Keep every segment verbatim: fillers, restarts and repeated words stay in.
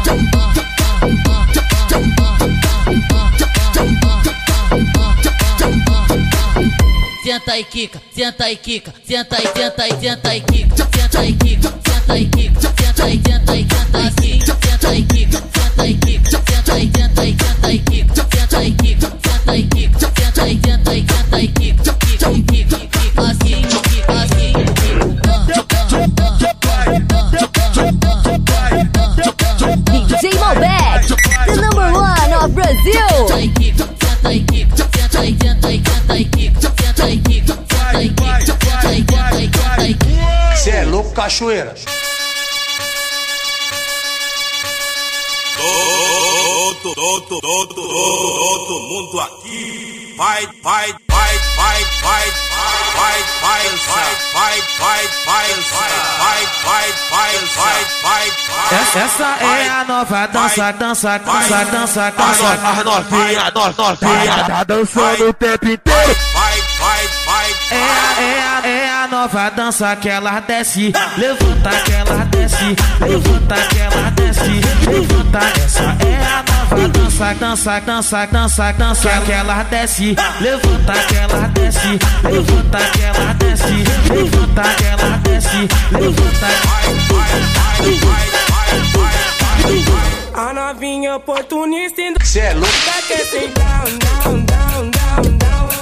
Senta e quica, senta e quica, senta e senta e senta e quica, senta e quica, senta e quica, senta e senta e senta e quica, senta e quica, senta e quica, senta e senta e senta e quica, senta e quica, senta e quica, senta e senta e senta e quica, quica, quica, quica, assim, quica, assim, D J Malbec, the number one of Brazil. Senta e quica, senta e quica, senta e senta e senta e quica, senta e quica, senta e quica, senta e senta e senta e quica. Cê é louco, cachoeira. Todo, todo, todo, todo mundo aqui vai, vai, vai, vai, vai, vai, vai, vai, vai, vai, vai, vai, vai, vai, vai, vai, vai. Essa é a nova dança, dança, dança, dança, dança. A novinha, a novinha tá dançando o tempo inteiro. Vai, vai, vai. É a, é a, é a nova dança que ela desce, levanta que ela desce, levanta que ela desce, levanta. Essa é a nova dança, dança, dança, dança, dança que ela desce, levanta que ela desce, levanta que ela desce, levanta que ela desce, levanta. Vai, vai, vai, vai, vai. A novinha oportunista ainda Cê é louco. quer sentar, down, down, down, down.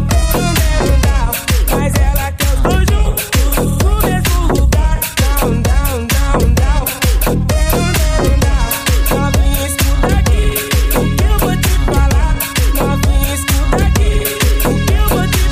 Mas ela quer os dois juntos no mesmo lugar. Down, down, down, down. Novinha, escuta aqui, eu vou te falar. Novinha, escuta aqui, eu vou te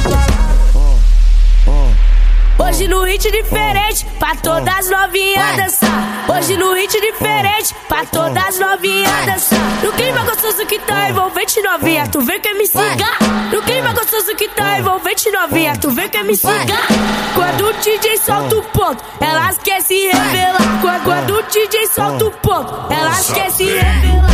falar. Hoje no hit diferente, pra todas as novinhas dançar. Hoje no hit diferente, pra todas as novinhas dançar. No clima gostoso que tá envolvente, novinha, tu vem que me cigar. No clima gostoso que tá envolvente, novinha, tu vem que me cigar. Quando o D J solta o ponto, elas querem se revelar. Quando, quando o D J solta o ponto, elas querem se revelar.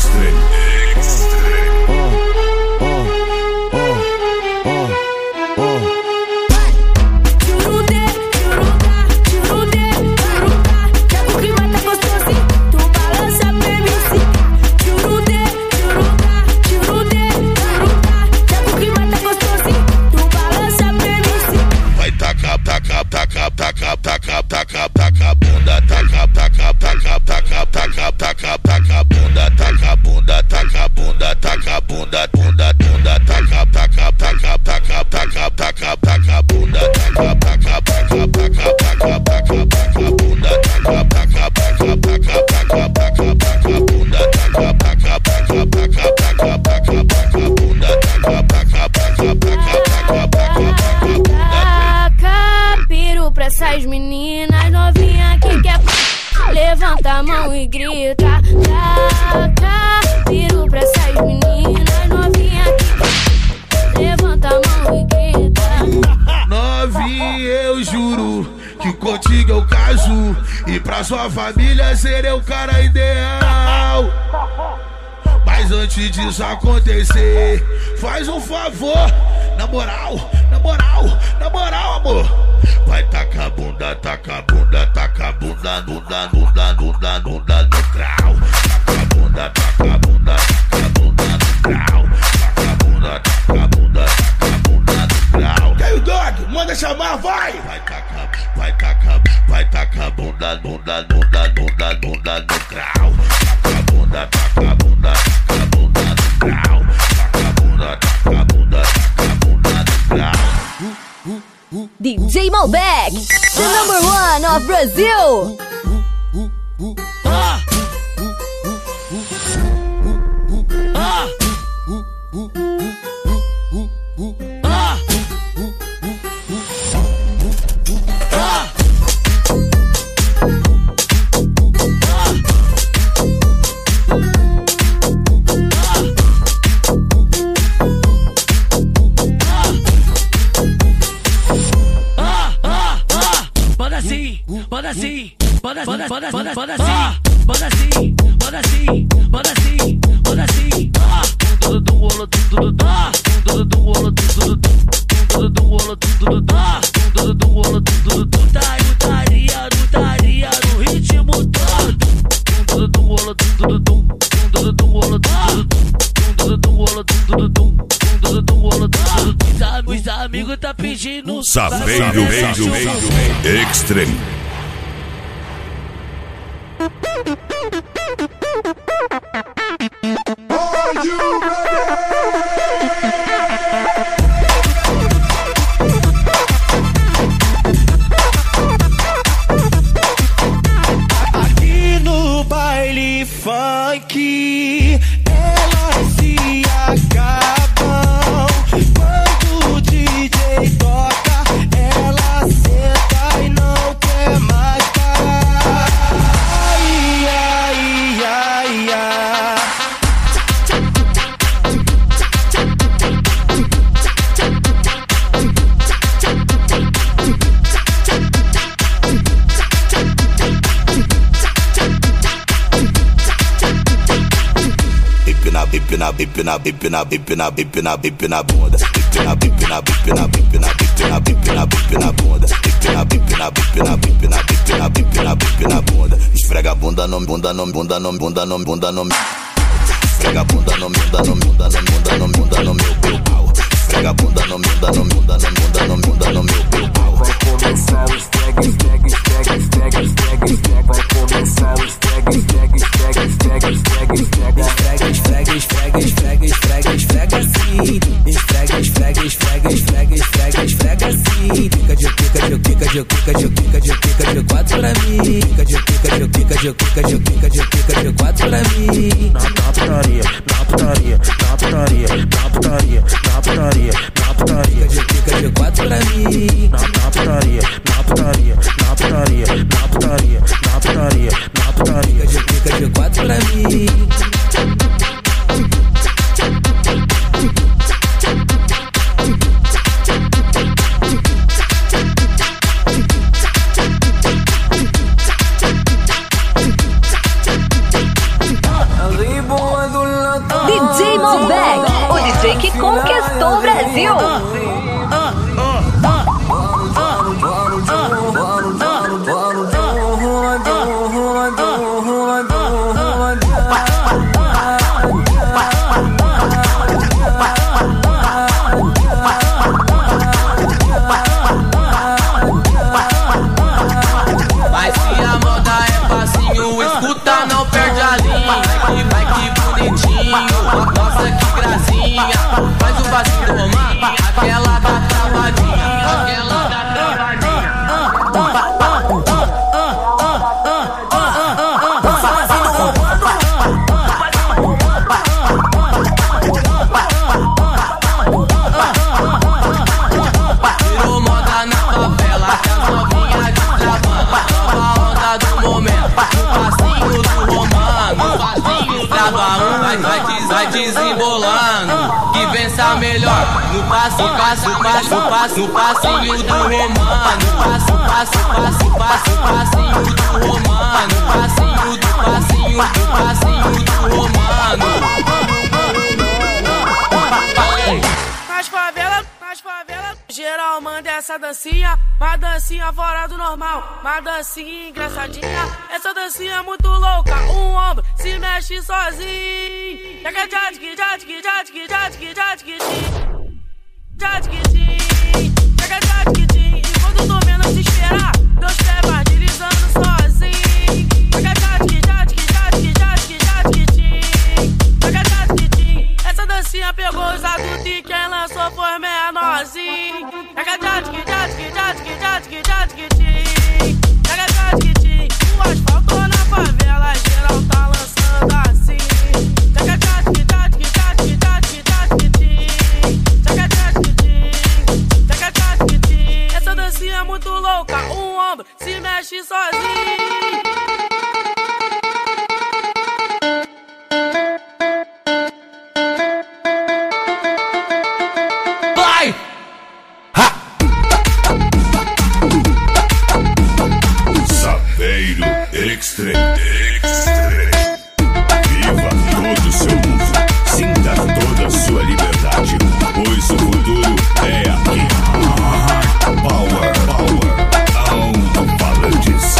Taca, taca, taca, taca, bunda, taca, taca, taca, taca, taca, taca, taca, bunda, taca, bunda, taca, bunda, taca, bunda, bunda, bunda, taca, taca, taca, taca, taca, taca, taca, bunda, taca, taca, taca, taca, taca, taca, taca, bunda, taca, taca, taca, taca, taca, taca, taca, bunda, taca, taca, taca, taca, taca, taca, taca, bunda, taca, taca, taca, taca, taca, taca, bunda. Piro pra essas meninas novinhas que quer levanta a mão e grita. Taca, piro pra essas meninas novinhas que levanta a mão e grita. Novinha, eu juro que contigo eu caso e pra sua família serei o cara ideal. Mas antes disso acontecer, faz um favor, na moral, na moral, na moral, amor. Vai tacar a bunda, taca a bunda, taca a bunda, bunda, bunda, bunda, bunda no grau. Taca a bunda, taca a bunda, taca a bunda no grau. Taca a bunda, taca a bunda, taca a bunda no grau. Tem o dog, manda chamar, vai! Vai tacar, vai tacar, vai tacar a bunda, bunda, bunda, bunda, bunda no grau. Taca a bunda, taca a bunda, taca a bunda no grau. Taca a bunda, taca a bunda, taca a bunda no grau. D J Malbec, the number one of Brazil. Ah! Ah! Ah! Bota assim, bota, bota, bota, bota, bota assim, bota assim, bota assim, bota assim, bota assim. Tudo do rolo, tudo do tudo do rolo, tudo do tudo do rolo, tudo do tudo do rolo, tudo do putaria, putaria no ritmo todo. Tudo do rolo, tudo dirigir no Saveiro Extreme. Are you aqui no baile funk, elas se acabam. Quando o D J toca, ela senta e não quer mais parar. Ai, ai, ai, ai. Bipina, bipina, bipina, bipina, bipina, bipina, bunda. Bipina, bipina, bipina, bipina, bipina, bipina, bipina, bunda. Bipina, bipina, bipina, bipina, bipina, bipina, bipina, bunda. Esfrega a bunda no bunda no bunda no bunda no bunda no. Esfrega a bunda no bunda no bunda no bunda no bunda no meu meu pau. Esfrega a bunda no bunda no bunda no bunda no bunda no meu meu pau. Vai começar o stag, stag, stag, stag, stag, stag. Vai começar o stag, stag, stag, stag, stag, stag. Esfrega, esfrega, esfrega, esfrega, esfrega assim. Esfrega, esfrega, esfrega, esfrega, esfrega, esfrega assim. Fica de pica, de pica, de pica, de pica, de pica, de quatro pra mim. Fica de pica, de pica, de pica, de pica, de pica, de quatro pra mim. Na putaria, na putaria, na putaria, na putaria, na putaria, na putaria. Fica de pica, de quatro pra mim. Na putaria, na putaria, na putaria, na putaria, na putaria, na putaria. Fica de pica, de quatro pra mim. D J Malbec, o D J que conquistou o Brasil. Mas se a moda é facinho, escuta, não perde a linha. Vai que, vai que bonitinho, nossa que gracinha. Faz o passinho do Romano, aquela da travadinha, aquela da travadinha. Virou moda na favela, que as novinhas de travando. Nova onda do momento, no passinho do Romano. No passinho trava um, vai, vai, des, vai desembolando. Que vença melhor, no passo, passo, passo, passo, no passinho do Romano. Passo, passo, passo, passo, passinho do Romano. Passinho do passinho do passinho do Romano. Nas favelas, nas favelas, geral manda essa dancinha, uma dancinha fora do normal, uma dancinha engraçadinha. Essa dancinha é muito louca, um ombro se mexe sozinho. Jaga jadki, jadki, jadki, jadki, jadki, jadki, jaga jadki, enquanto tô menos se esperar, dois pés vai deslizando sozinho. Jaga jadki, jadki, jadki, jadki, jadki, jaga jadki. Essa dancinha pegou os adultos e quem lançou foi menorzinho. Jaga jadki, jadki, jadki, jadki, jadki, jaga jadki. O asfalto na favela, geral tá lançando assim. Jaga jadki, jadki, jadki, jadki, jadki, jaga jadki, jaga jadki. Essa dancinha é muito louca, um ombro se mexe sozinho. Saveiro Extreme. Viva todo o seu mundo, sinta toda a sua liberdade, pois o futuro é aqui. Power, power, não fala disso.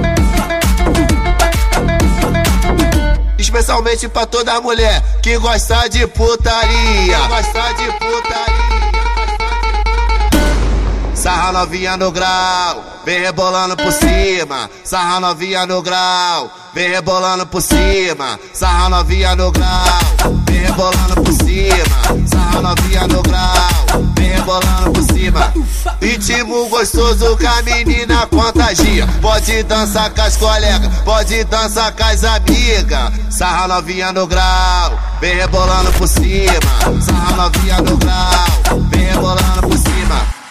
Especialmente pra toda mulher que gosta de putaria, gosta de putaria. sarra novinha no grau, vem rebolando por cima, sarra novinha no grau, vem rebolando por cima, sarra novinha no grau, vem rebolando por cima, sarra novinha no grau, vem rebolando por cima. Ritmo gostoso que a menina contagia, pode dançar com as colegas, pode dançar com as amigas, sarra novinha no grau, vem rebolando por cima, sarra novinha no grau, vem rebolando por cima.